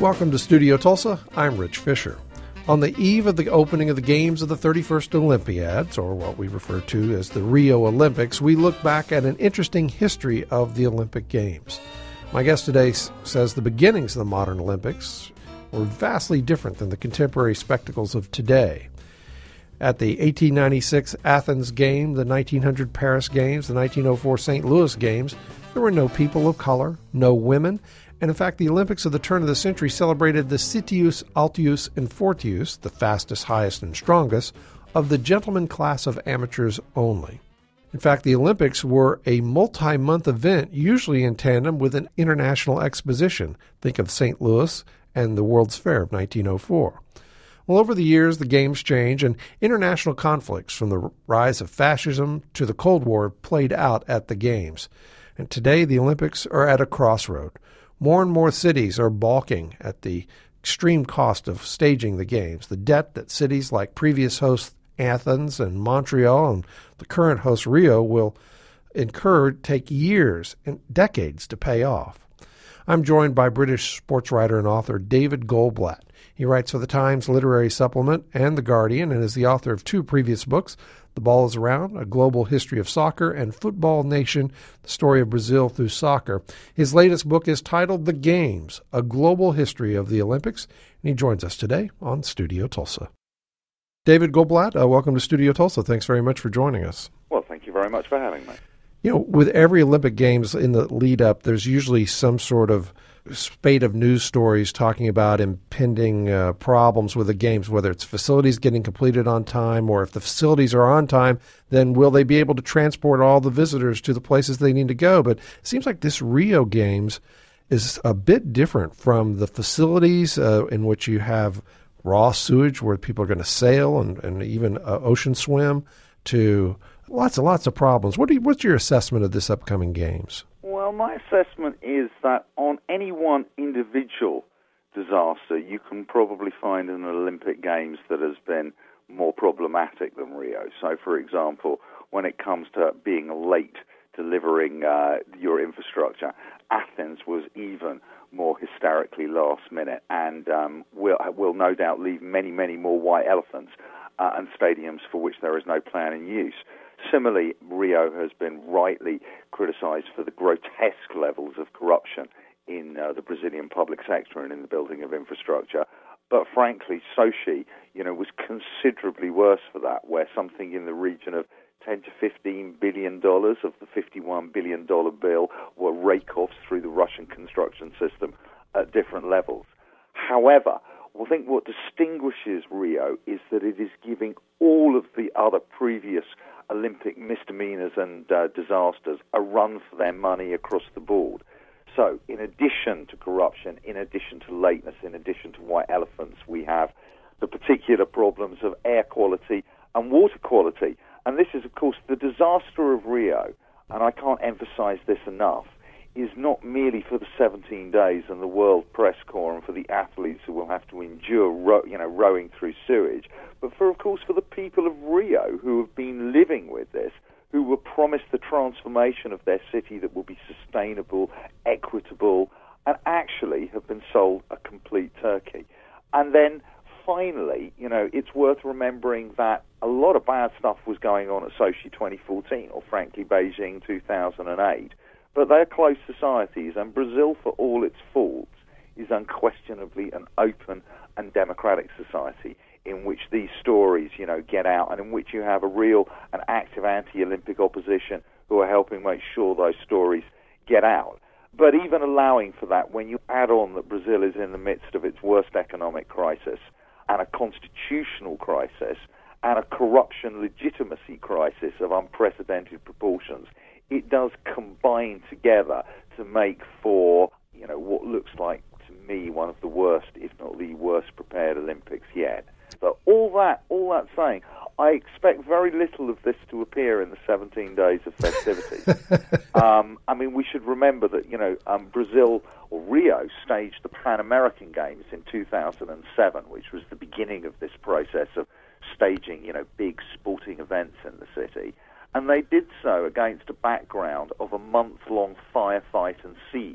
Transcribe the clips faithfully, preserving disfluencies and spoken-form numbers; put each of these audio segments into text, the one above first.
Welcome to Studio Tulsa. I'm Rich Fisher. On the eve of the opening of the Games of the thirty-first Olympiads, or what we refer to as the Rio Olympics, we look back at an interesting history of the Olympic Games. My guest today says the beginnings of the modern Olympics were vastly different than the contemporary spectacles of today. At the eighteen ninety-six Athens Games, the nineteen hundred Paris Games, the nineteen oh four Saint Louis Games, there were no people of color, no women, and in fact the Olympics of the turn of the century celebrated the Citius, Altius, and Fortius, the fastest, highest, and strongest, of the gentleman class of amateurs only. In fact, the Olympics were a multi-month event, usually in tandem with an international exposition. Think of Saint Louis and the World's Fair of nineteen oh four. Well, over the years, the games changed, and international conflicts from the rise of fascism to the Cold War played out at the Games. And today, the Olympics are at a crossroad. More and more cities are balking at the extreme cost of staging the Games. The debt that cities like previous hosts Athens and Montreal and the current host Rio will incur take years and decades to pay off. I'm joined by British sports writer and author David Goldblatt. He writes for the Times Literary Supplement and The Guardian and is the author of two previous books, The Ball is Around, A Global History of Soccer, and Football Nation, The Story of Brazil Through Soccer. His latest book is titled The Games, A Global History of the Olympics, and he joins us today on Studio Tulsa. David Goldblatt, uh, welcome to Studio Tulsa. Thanks very much for joining us. Well, thank you very much for having me. You know, with every Olympic Games in the lead up, there's usually some sort of spate of news stories talking about impending uh, problems with the Games, whether it's facilities getting completed on time, or if the facilities are on time, then will they be able to transport all the visitors to the places they need to go? But it seems like this Rio Games is a bit different from the facilities uh, in which you have raw sewage where people are going to sail and, and even uh, ocean swim, to lots and lots of problems. What do you, what's your assessment of this upcoming Games? Well, my assessment is that on any one individual disaster, you can probably find an Olympic Games that has been more problematic than Rio. So, for example, when it comes to being late delivering uh, your infrastructure, Athens was even more hysterically last minute, and um, will will no doubt leave many, many more white elephants uh, and stadiums for which there is no plan in use. Similarly, Rio has been rightly criticized for the grotesque levels of corruption in uh, the Brazilian public sector and in the building of infrastructure. But frankly, Sochi, you know, was considerably worse for that, where something in the region of ten to fifteen billion dollars of the fifty-one billion dollars bill were rake-offs through the Russian construction system at different levels. However, I think what distinguishes Rio is that it is giving all of the other previous Olympic misdemeanors and uh, disasters a run for their money across the board. So, in addition to corruption, in addition to lateness, in addition to white elephants, we have the particular problems of air quality and water quality. And this is, of course, the disaster of Rio, and I can't emphasize this enough, is not merely for the seventeen days and the World Press Corps and for the athletes who will have to endure ro- you know, rowing through sewage, but for, of course, for the people of Rio who have been living with this, who were promised the transformation of their city that will be sustainable, equitable, and actually have been sold a complete turkey. And then, finally, you know, it's worth remembering that a lot of bad stuff was going on at Sochi twenty fourteen, or frankly Beijing two thousand eight, but they're closed societies, and Brazil, for all its faults, is unquestionably an open and democratic society in which these stories, you know, get out, and in which you have a real and active anti-Olympic opposition who are helping make sure those stories get out. But even allowing for that, when you add on that Brazil is in the midst of its worst economic crisis and a constitutional crisis and a corruption legitimacy crisis of unprecedented proportions, it does combine together to make for, you know, what looks like to me one of the worst, if not the worst prepared Olympics yet. But all that, all that saying, I expect very little of this to appear in the seventeen days of festivities. um, I mean, we should remember that, you know, um, Brazil, or Rio, staged the Pan American Games in two thousand seven, which was the beginning of this process of staging, you know, big sporting events in the city. And they did so against a background of a month-long firefight and siege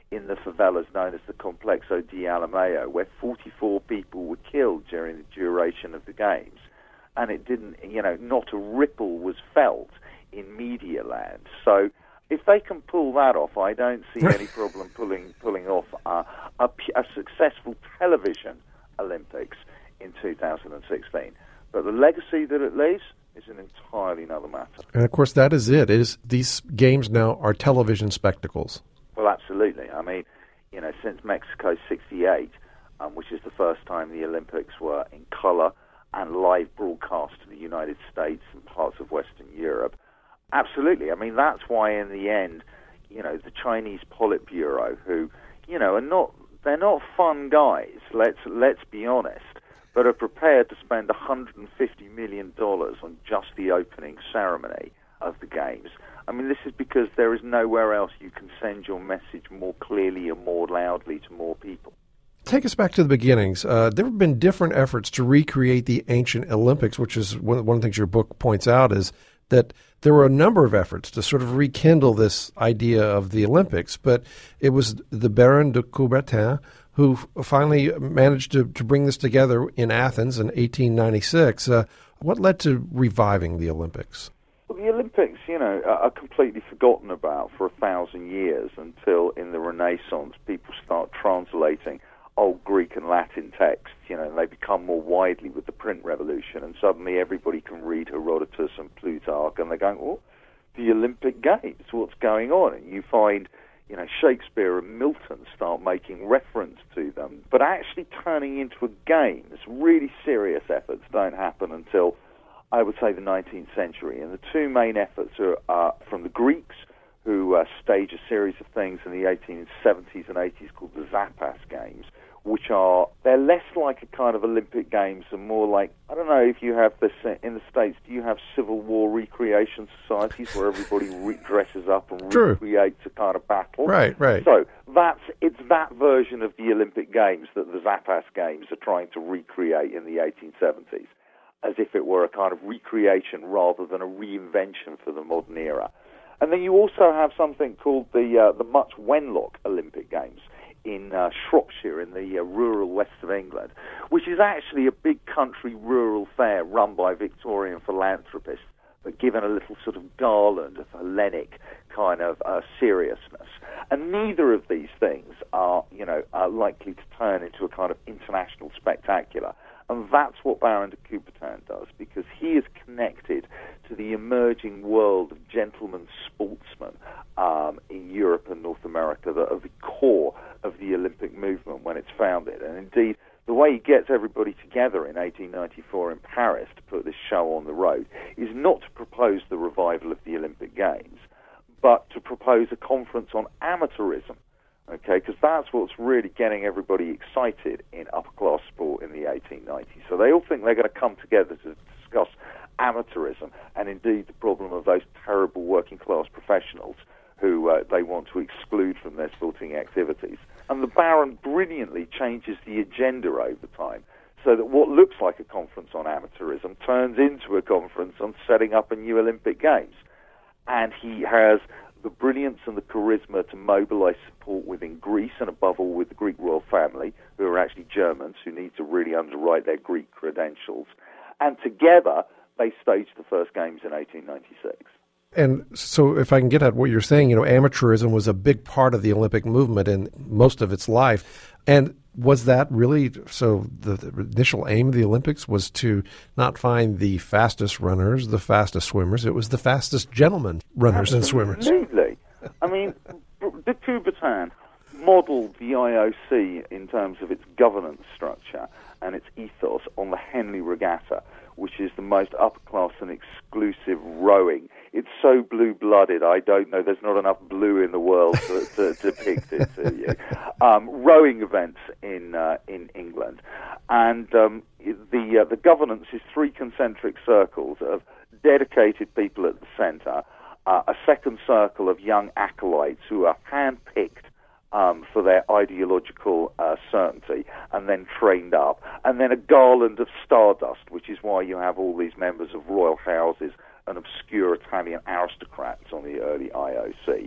in the favelas known as the Complexo de Alameo, where forty-four people were killed during the duration of the games. And it didn't, you know, not a ripple was felt in media land. So if they can pull that off, I don't see any problem pulling pulling off uh, a, a successful television Olympics in two thousand sixteen. But the legacy that it leaves is an entirely another matter. And of course, that is it. Is these games now are television spectacles? Well, absolutely. I mean, you know, since Mexico sixty-eight, um, which is the first time the Olympics were in color and live broadcast to the United States and parts of Western Europe. Absolutely. I mean, that's why in the end, you know, the Chinese Politburo, who, you know, are not, they're not fun guys, let's let's be honest, but are prepared to spend one hundred fifty million dollars on just the opening ceremony of the Games. I mean, this is because there is nowhere else you can send your message more clearly and more loudly to more people. Take us back to the beginnings. Uh, there have been different efforts to recreate the ancient Olympics, which is one, one of the things your book points out is that there were a number of efforts to sort of rekindle this idea of the Olympics, but it was the Baron de Coubertin who f- finally managed to, to bring this together in Athens in eighteen ninety-six. Uh, what led to reviving the Olympics? Well, the Olympics, you know, are completely forgotten about for a thousand years until in the Renaissance people start translating old Greek and Latin texts, you know, and they become more widely with the print revolution, and suddenly everybody can read Herodotus and Plutarch, and they're going, well, the Olympic Games, what's going on? And you find, you know, Shakespeare and Milton start making reference to them, but actually turning into a game. Really serious efforts don't happen until, I would say, the nineteenth century, and the two main efforts are uh, from the Greeks, who uh, stage a series of things in the eighteen seventies and eighties called the Zappas Games, which are, they're less like a kind of Olympic Games and more like, I don't know if you have this in the States, do you have Civil War recreation societies where everybody re- dresses up and True. recreates a kind of battle? Right, right. So that's, it's that version of the Olympic Games that the Zappas Games are trying to recreate in the eighteen seventies, as if it were a kind of recreation rather than a reinvention for the modern era. And then you also have something called the uh, the Much Wenlock Olympic Games in uh, Shropshire, in the uh, rural west of England, which is actually a big country rural fair run by Victorian philanthropists, but given a little sort of garland of Hellenic kind of uh, seriousness. And neither of these things are, you know, are likely to turn into a kind of international spectacular. And that's what Baron de Coubertin does, because he is connected to the emerging world of gentlemen sportsmen um, in Europe and North America that are the core of the Olympic movement when it's founded. And indeed, the way he gets everybody together in eighteen ninety-four in Paris to put this show on the road is not to propose the revival of the Olympic Games, but to propose a conference on amateurism. Okay, because that's what's really getting everybody excited in upper-class sport in the eighteen nineties. So they all think they're going to come together to discuss amateurism and indeed the problem of those terrible working-class professionals who uh, they want to exclude from their sporting activities. And the Baron brilliantly changes the agenda over time so that what looks like a conference on amateurism turns into a conference on setting up a new Olympic Games. And he has the brilliance and the charisma to mobilize support within Greece and above all with the Greek royal family, who are actually Germans, who need to really underwrite their Greek credentials. And together, they staged the first Games in eighteen ninety-six. And so if I can get at what you're saying, you know, amateurism was a big part of the Olympic movement in most of its life. And was that really, so the, the initial aim of the Olympics was to not find the fastest runners, the fastest swimmers, it was the fastest gentlemen runners Absolutely. and swimmers. Absolutely. I mean, de Coubertin modeled the I O C in terms of its governance structure and its ethos on the Henley Regatta, which is the most upper-class and exclusive rowing. It's so blue-blooded, I don't know, there's not enough blue in the world to, to, to depict it to you. Um, rowing events in uh, in England. And um, the, uh, the governance is three concentric circles of dedicated people at the centre, uh, a second circle of young acolytes who are hand-picked Um, for their ideological uh, certainty, and then trained up, and then a garland of stardust, which is why you have all these members of royal houses and obscure Italian aristocrats on the early I O C.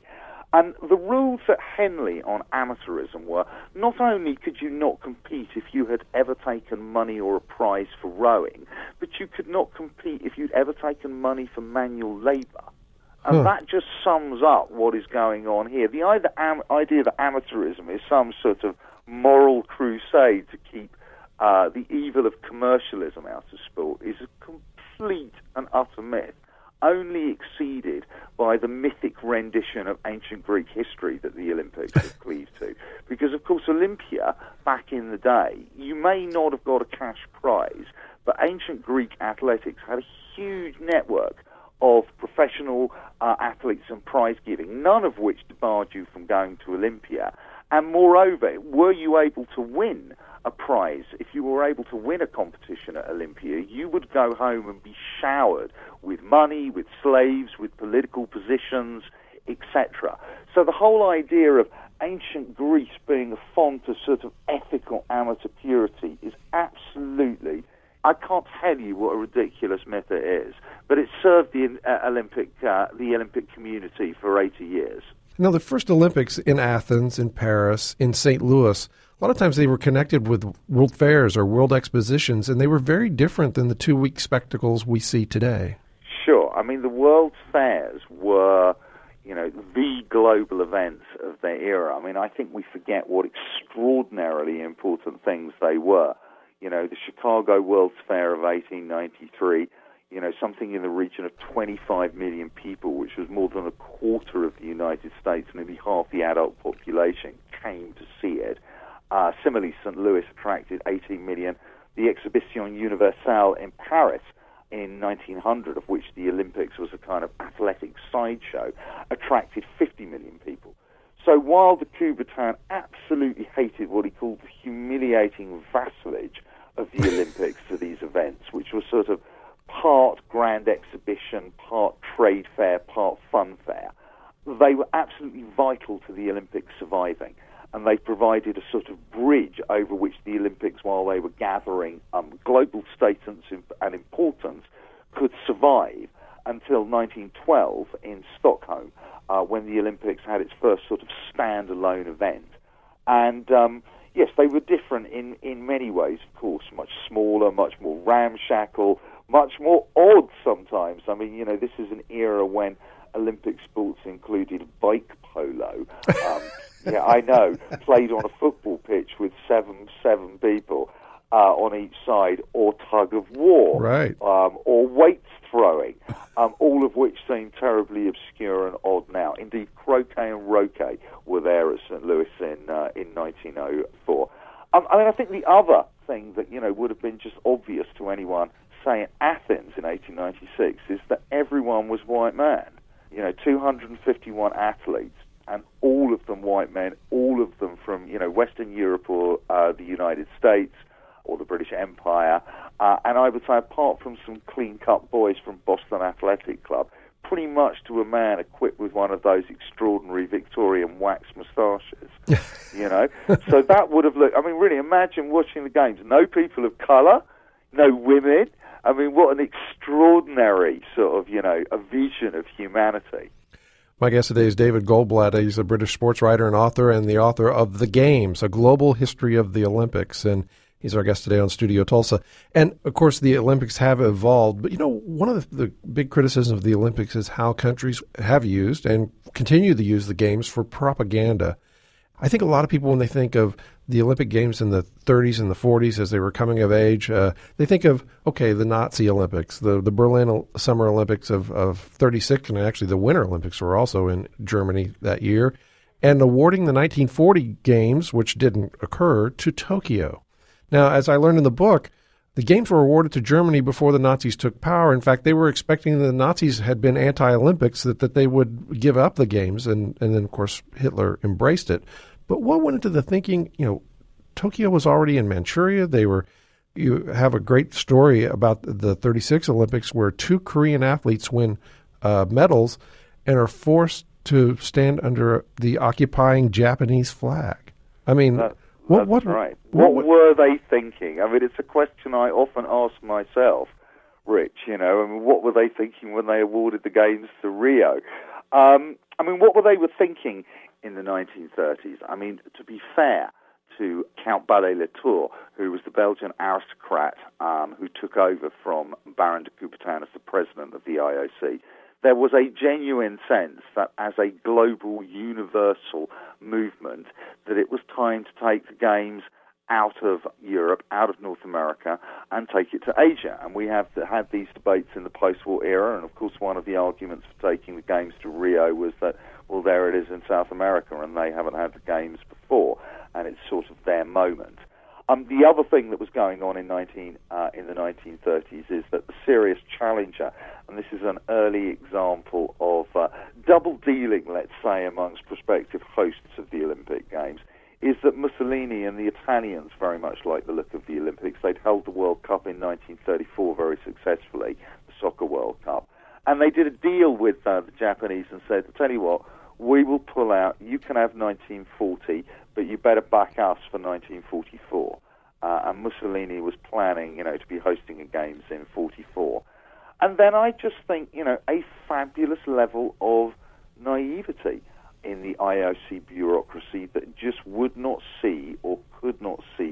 And the rules at Henley on amateurism were not only could you not compete if you had ever taken money or a prize for rowing, but you could not compete if you'd ever taken money for manual labour. And huh. that just sums up what is going on here. The idea, am, idea that amateurism is some sort of moral crusade to keep uh, the evil of commercialism out of sport is a complete and utter myth, only exceeded by the mythic rendition of ancient Greek history that the Olympics have cleaved to. Because, of course, Olympia, back in the day, you may not have got a cash prize, but ancient Greek athletics had a huge network of professional uh, athletes and prize giving, none of which debarred you from going to Olympia. And moreover, were you able to win a prize, if you were able to win a competition at Olympia, you would go home and be showered with money, with slaves, with political positions, et cetera. So the whole idea of ancient Greece being a font of sort of ethical amateur purity is absolutely, I can't tell you what a ridiculous myth it is, but it served the uh, Olympic uh, the Olympic community for eighty years. Now, the first Olympics in Athens, in Paris, in Saint Louis, a lot of times they were connected with world fairs or world expositions, and they were very different than the two-week spectacles we see today. Sure. I mean, the world fairs were, you know, the global events of their era. I mean, I think we forget what extraordinarily important things they were. You know, the Chicago World's Fair of eighteen ninety-three, you know, something in the region of twenty-five million people, which was more than a quarter of the United States, nearly half the adult population came to see it. Uh, similarly, Saint Louis attracted eighteen million. The Exhibition Universelle in Paris in nineteen hundred, of which the Olympics was a kind of athletic sideshow, attracted fifty million people. So while the Coubertin absolutely hated what he called the humiliating vassalage of the Olympics to these events, which was sort of part grand exhibition, part trade fair, part fun fair, they were absolutely vital to the Olympics surviving. And they provided a sort of bridge over which the Olympics, while they were gathering um, global status and importance, could survive until nineteen twelve in Stockholm, uh, when the Olympics had its first sort of standalone event. And um, yes, they were different in, in many ways, of course, much smaller, much more ramshackle, much more odd sometimes. I mean, you know, this is an era when Olympic sports included bike polo. Um, yeah, I know, played on a football pitch with seven seven people uh, on each side, or tug of war, right, um, or weights throwing, um, all of which seem terribly obscure and odd now. Indeed, croquet and roquet were there at Saint Louis in uh, in nineteen oh four. Um, I mean, I think the other thing that, you know, would have been just obvious to anyone, say, in Athens in eighteen ninety-six, is that everyone was white man. You know, two hundred fifty-one athletes, and all of them white men, all of them from, you know, Western Europe or uh, the United States or the British Empire. Uh, and I would say, apart from some clean-cut boys from Boston Athletic Club, pretty much to a man equipped with one of those extraordinary Victorian wax moustaches, you know. So that would have looked, I mean, really, imagine watching the games. No people of colour, no women. I mean, what an extraordinary sort of, you know, a vision of humanity. My guest today is David Goldblatt. He's a British sports writer and author, and the author of The Games, A Global History of the Olympics. And he's our guest today on Studio Tulsa. And, of course, the Olympics have evolved. But, you know, one of the, the big criticisms of the Olympics is how countries have used and continue to use the Games for propaganda. I think a lot of people, when they think of the Olympic Games in the thirties and the forties as they were coming of age, uh, they think of, okay, the Nazi Olympics, the, the Berlin Summer Olympics of, of thirty-six, and actually the Winter Olympics were also in Germany that year, and awarding the nineteen forty Games, which didn't occur, to Tokyo. Now, as I learned in the book, the Games were awarded to Germany before the Nazis took power. In fact, they were expecting the Nazis had been anti-Olympics, that, that they would give up the Games, and, and then, of course, Hitler embraced it. But what went into the thinking, you know, Tokyo was already in Manchuria. They were, you have a great story about the thirty-six Olympics where two Korean athletes win uh, medals and are forced to stand under the occupying Japanese flag. I mean, that, what, that's what, right. What, what were they thinking? I mean, it's a question I often ask myself, Rich. You know, I mean, what were they thinking when they awarded the Games to Rio? Um, I mean, what were they were thinking in the nineteen thirties? I mean, to be fair to Count Ballay-Latour, who was the Belgian aristocrat um, who took over from Baron de Coubertin as the president of the I O C, there was a genuine sense that as a global, universal movement, that it was time to take the games out of Europe, out of North America, and take it to Asia. And we have had these debates in the post-war era, and of course one of the arguments for taking the games to Rio was that, well, there it is in South America, and they haven't had the games before, and it's sort of their moment. Um, the other thing that was going on in nineteen uh, in the nineteen thirties is that the serious challenger, and this is an early example of uh, double dealing, let's say, amongst prospective hosts of the Olympic Games, is that Mussolini and the Italians very much like the look of the Olympics. They'd held the World Cup in nineteen thirty-four very successfully, the Soccer World Cup, and they did a deal with uh, the Japanese and said, "I tell you what, we will pull out. You can have nineteen forty, but you better back us for nineteen forty-four." Uh, and Mussolini was planning, you know, to be hosting the games in forty-four. And then I just think, you know, a fabulous level of naivety in the I O C bureaucracy that just would not see or could not see,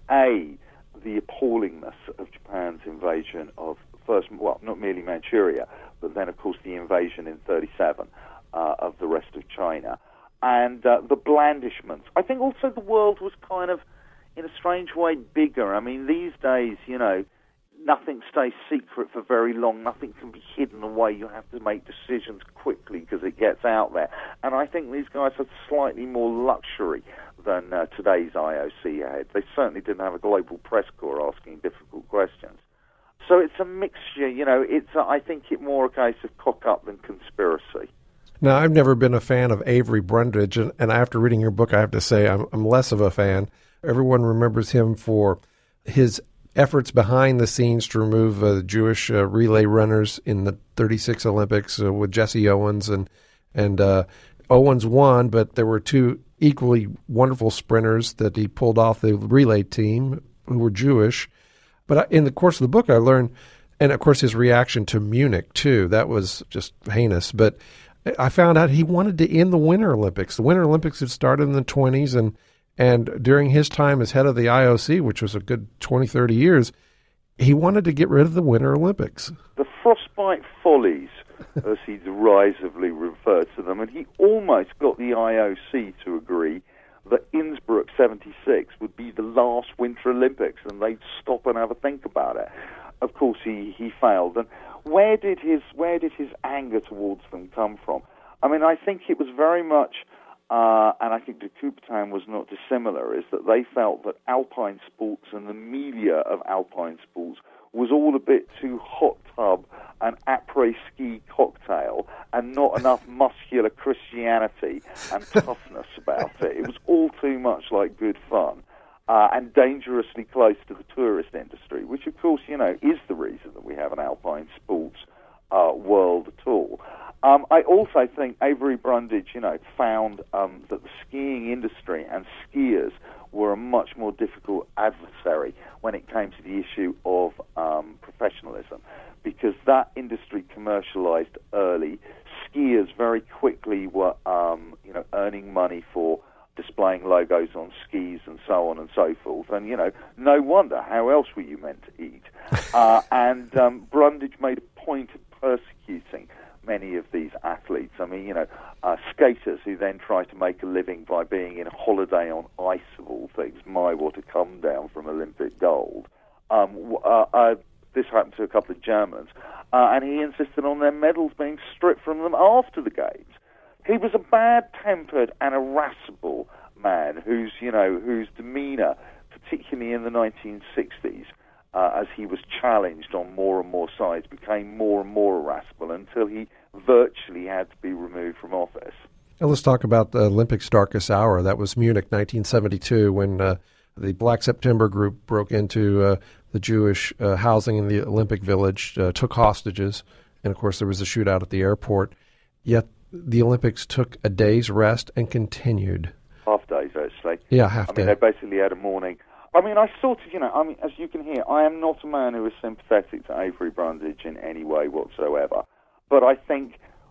A, the appallingness of Japan's invasion of first, well, not merely Manchuria, but then, of course, the invasion in thirty-seven uh, of the rest of China, and uh, the blandishments. I think also the world was kind of, in a strange way, bigger. I mean, these days, you know, nothing stays secret for very long. Nothing can be hidden away. You have to make decisions quickly because it gets out there. And I think these guys had slightly more luxury than uh, today's I O C had. They certainly didn't have a global press corps asking difficult questions. So it's a mixture, you know, it's, uh, I think it more a case of cock-up than conspiracy. Now, I've never been a fan of Avery Brundage, and, and after reading your book, I have to say I'm, I'm less of a fan. Everyone remembers him for his efforts behind the scenes to remove uh, Jewish uh, relay runners in the thirty-six Olympics uh, with Jesse Owens. And, and uh, Owens won, but there were two equally wonderful sprinters that he pulled off the relay team who were Jewish. But in the course of the book, I learned, and of course his reaction to Munich, too, that was just heinous. But I found out he wanted to end the Winter Olympics. The Winter Olympics had started in the twenties, and And during his time as head of the I O C, which was a good twenty, thirty years, he wanted to get rid of the Winter Olympics. The Frostbite Follies, as he derisively referred to them, and he almost got the I O C to agree that Innsbruck seventy-six would be the last Winter Olympics, and they'd stop and have a think about it. Of course, he, he failed. And where did his where did his anger towards them come from? I mean, I think it was very much... Uh, and I think de Coubertin was not dissimilar, is that they felt that alpine sports and the media of alpine sports was all a bit too hot tub and après-ski cocktail and not enough muscular Christianity and toughness about it. It was all too much like good fun uh, and dangerously close to the tourist industry, which, of course, you know, is the reason that we have an alpine sports uh, world at all. Um, I also think Avery Brundage, you know, found um, that the skiing industry and skiers were a much more difficult adversary when it came to the issue of um, professionalism, because that industry commercialized early. Skiers very quickly were, um, you know, earning money for displaying logos on skis and so on and so forth. And, you know, no wonder. How else were you meant to eat? uh, and um, Brundage made a point of persecuting many of these athletes. I mean, you know, uh, skaters who then try to make a living by being in holiday on ice, of all things. My, what a come down from Olympic gold. Um, uh, uh, this happened to a couple of Germans, uh, and he insisted on their medals being stripped from them after the Games. He was a bad-tempered and irascible man whose, you know, whose demeanor, particularly in the nineteen sixties, Uh, as he was challenged on more and more sides, became more and more irascible until he virtually had to be removed from office. Now let's talk about the Olympics' darkest hour. That was Munich, nineteen seventy-two, when uh, the Black September group broke into uh, the Jewish uh, housing in the Olympic Village, uh, took hostages, and of course there was a shootout at the airport. Yet the Olympics took a day's rest and continued. Half days, actually. Yeah, half I day. mean, they basically had a morning. I mean, I sort of, you know, I mean, as you can hear, I am not a man who is sympathetic to Avery Brundage in any way whatsoever. But I think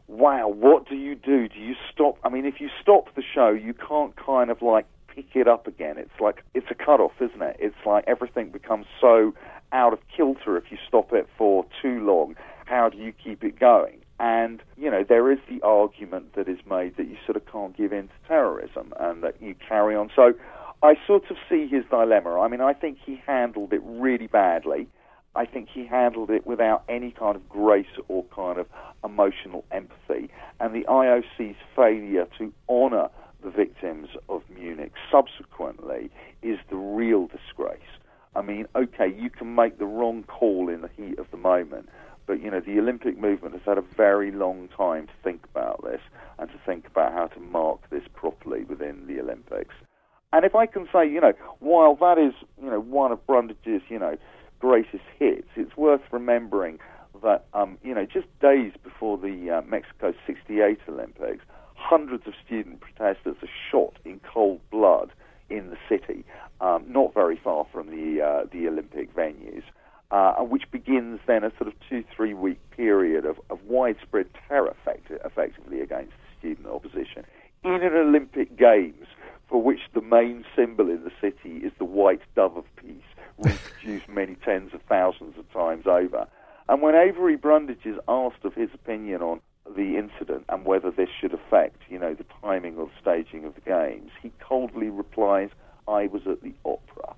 wow, what do you do? Do you stop? I mean, if you stop the show, you can't kind of like pick it up again. It's like, it's a cutoff, isn't it? It's like everything becomes so out of kilter if you stop it for too long. How do you keep it going? And, you know, there is the argument that is made that you sort of can't give in to terrorism and that you carry on. So I sort of see his dilemma. I mean, I think he handled it really badly. I think he handled it without any kind of grace or kind of emotional empathy. And the I O C's failure to honour the victims of Munich subsequently is the real disgrace. I mean, okay, you can make the wrong call in the heat of the moment, but, you know, the Olympic movement has had a very long time to think about this and to think about how to mark this properly within the Olympics. And if I can say, you know, while that is, you know, one of Brundage's, you know, greatest hits, it's worth remembering that, um, you know, just days before the uh, Mexico sixty-eight Olympics, hundreds of student protesters are shot in cold blood in the city, um, not very far from the uh, the Olympic venues, uh, which begins then a sort of two, three week period of, of widespread terror effect, effectively against the student opposition in an Olympic Games for which the main symbol in the city is the white dove of peace, reproduced many tens of thousands of times over. And when Avery Brundage is asked of his opinion on the incident and whether this should affect, you know, the timing or staging of the games, he coldly replies, "I was at the opera."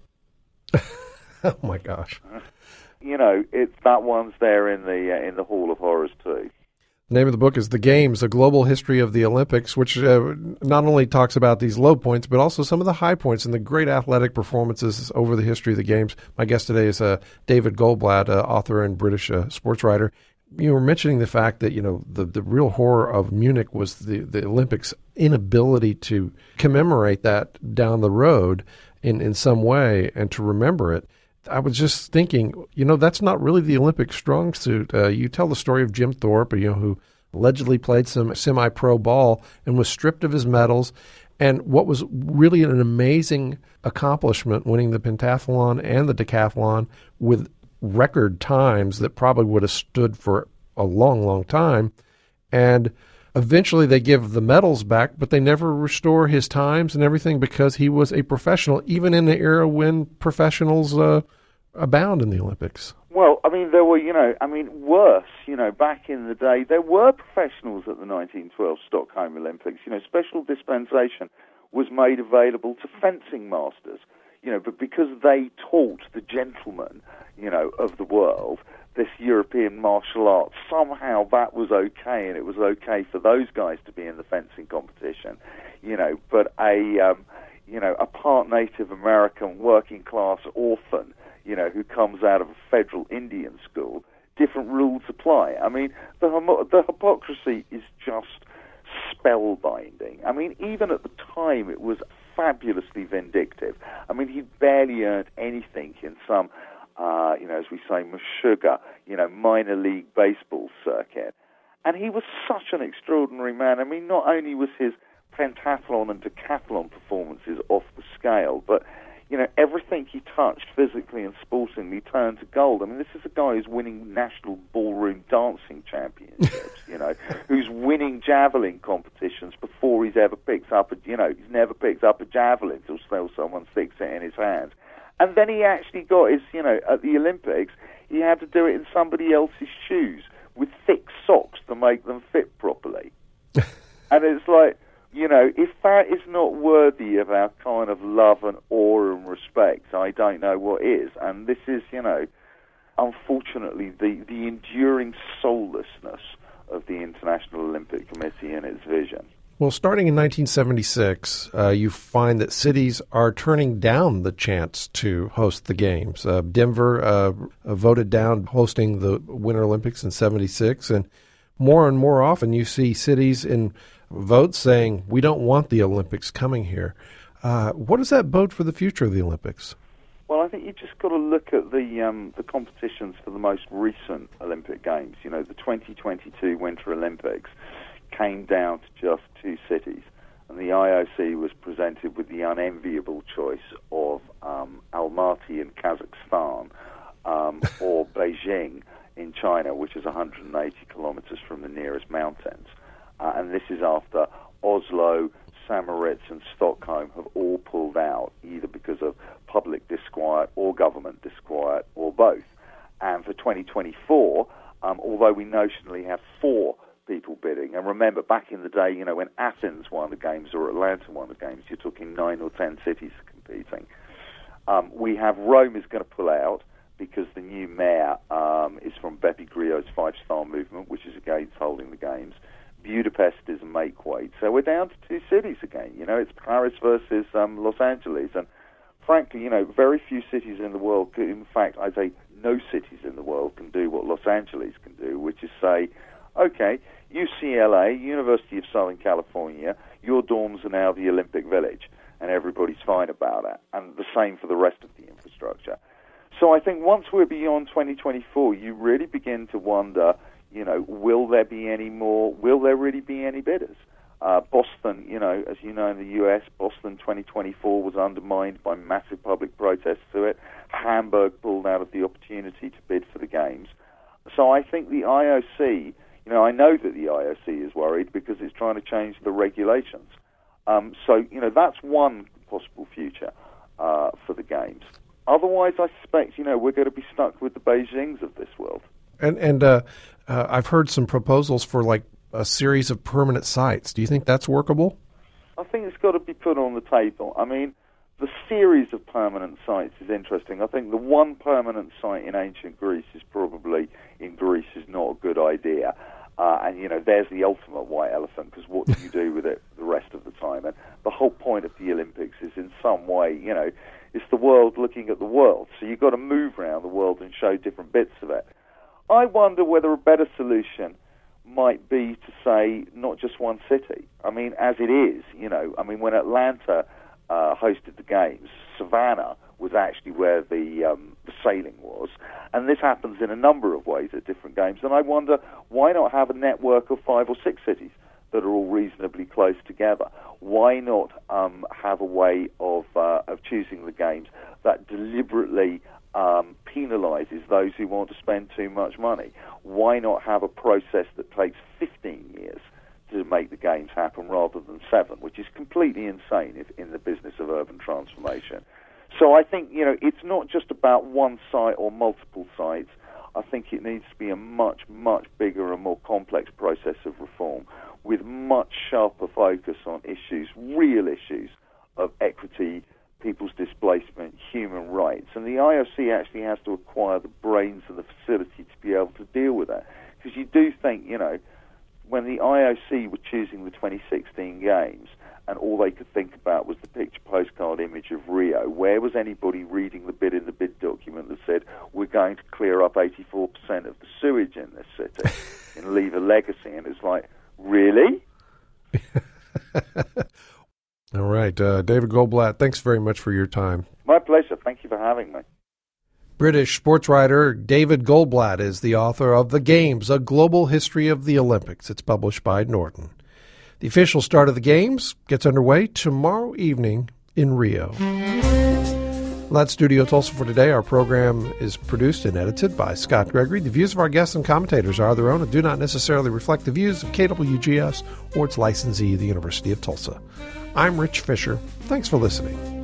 Oh my gosh! You know, it's that one's there in the uh, in the Hall of Horrors too. The name of the book is The Games, A Global History of the Olympics, which uh, not only talks about these low points, but also some of the high points and the great athletic performances over the history of the Games. My guest today is uh, David Goldblatt, uh, author and British uh, sports writer. You were mentioning the fact that, you know, the, the real horror of Munich was the, the Olympics' inability to commemorate that down the road in, in some way and to remember it. I was just thinking, you know, that's not really the Olympic strong suit. Uh, you tell the story of Jim Thorpe, you know, who allegedly played some semi-pro ball and was stripped of his medals. And what was really an amazing accomplishment, winning the pentathlon and the decathlon with record times that probably would have stood for a long, long time. And eventually they give the medals back, but they never restore his times and everything because he was a professional, even in the era when professionals uh, abound in the Olympics. Well, I mean, there were, you know, I mean, worse, you know, back in the day, there were professionals at the nineteen twelve Stockholm Olympics. You know, special dispensation was made available to fencing masters, you know, but because they taught the gentlemen, you know, of the world, this European martial arts, somehow that was okay, and it was okay for those guys to be in the fencing competition, you know, but a, um, you know, a part Native American working class orphan, you know, who comes out of a federal Indian school, different rules apply. I mean, the, the hypocrisy is just spellbinding. I mean, even at the time, it was fabulously vindictive. I mean, he barely earned anything in some, uh, you know, as we say, Meshuggah, you know, minor league baseball circuit. And he was such an extraordinary man. I mean, not only was his pentathlon and decathlon performances off the scale, but, you know, everything he touched physically and sportingly turned to gold. I mean, this is a guy who's winning national ballroom dancing championships, you know, who's winning javelin competitions before he's ever picked up a, you know, he's never picked up a javelin until someone sticks it in his hands. And then he actually got his, you know, at the Olympics, he had to do it in somebody else's shoes with thick socks to make them fit properly. And it's like, you know, if that is not worthy of our kind of love and awe and respect, I don't know what is. And this is, you know, unfortunately, the, the enduring soullessness of the International Olympic Committee and its vision. Well, starting in nineteen seventy-six, uh, you find that cities are turning down the chance to host the Games. Uh, Denver uh, voted down hosting the Winter Olympics in seventy-six, and more and more often you see cities in votes saying, we don't want the Olympics coming here. Uh, what does that bode for the future of the Olympics? Well, I think you've just got to look at the um, the competitions for the most recent Olympic Games. You know, the twenty twenty-two Winter Olympics came down to just two cities, and the I O C was presented with the unenviable choice of um, Almaty in Kazakhstan um, or Beijing in China, which is one hundred eighty kilometers from the nearest mountains. Uh, and this is after Oslo, Samoritz, and Stockholm have all pulled out, either because of public disquiet or government disquiet or both. And for twenty twenty-four, um, although we notionally have four people bidding, and remember, back in the day, you know, when Athens won the games or Atlanta won the games, you're talking nine or ten cities competing. Um, we have Rome is going to pull out because the new mayor um, is from Beppe Grillo's Five Star Movement, which is against holding the games. Budapest is a make weight. So we're down to two cities again. You know, it's Paris versus um, Los Angeles. And frankly, you know, very few cities in the world, could, in fact, I'd say no cities in the world can do what Los Angeles can do, which is say, okay, U C L A, University of Southern California, your dorms are now the Olympic Village, and everybody's fine about it. And the same for the rest of the infrastructure. So I think once we're beyond twenty twenty-four, you really begin to wonder, you know, will there be any more, will there really be any bidders? Uh, Boston, you know, as you know in the U S, Boston twenty twenty-four was undermined by massive public protests to it. Hamburg pulled out of the opportunity to bid for the games. So I think the I O C, you know, I know that the I O C is worried because it's trying to change the regulations. Um, so, you know, that's one possible future uh, for the games. Otherwise, I suspect, you know, we're going to be stuck with the Beijings of this world. And and uh, uh, I've heard some proposals for like a series of permanent sites. Do you think that's workable? I think it's got to be put on the table. I mean, the series of permanent sites is interesting. I think the one permanent site in ancient Greece is probably, in Greece, is not a good idea. Uh, and, you know, there's the ultimate white elephant, because what do you do with it the rest of the time? And the whole point of the Olympics is in some way, you know, it's the world looking at the world. So you've got to move around the world and show different bits of it. I wonder whether a better solution might be to say not just one city. I mean, as it is, you know, I mean, when Atlanta uh, hosted the games, Savannah was actually where the, um, the sailing was. And this happens in a number of ways at different games. And I wonder, why not have a network of five or six cities that are all reasonably close together? Why not um, have a way of uh, of choosing the games that deliberately um, penalizes those who want to spend too much money? Why not have a process that takes fifteen years to make the games happen rather than seven, which is completely insane if, in the business of urban transformation? So I think, you know, it's not just about one site or multiple sites. I think it needs to be a much, much bigger and more complex process of reform with much sharper focus on issues, real issues of equity, people's displacement, human rights. And the I O C actually has to acquire the brains and the facility to be able to deal with that. Because you do think, you know, when the I O C were choosing the twenty sixteen games, and all they could think about was the picture postcard image of Rio, where was anybody reading the bid in the bid document that said, we're going to clear up eighty-four percent of the sewage in this city and leave a legacy? And it's like, really? All right. Uh, David Goldblatt, thanks very much for your time. My pleasure. Thank you for having me. British sports writer David Goldblatt is the author of The Games, A Global History of the Olympics. It's published by Norton. The official start of the Games gets underway tomorrow evening in Rio. That's Studio Tulsa for today. Our program is produced and edited by Scott Gregory. The views of our guests and commentators are their own and do not necessarily reflect the views of K W G S or its licensee, the University of Tulsa. I'm Rich Fisher. Thanks for listening.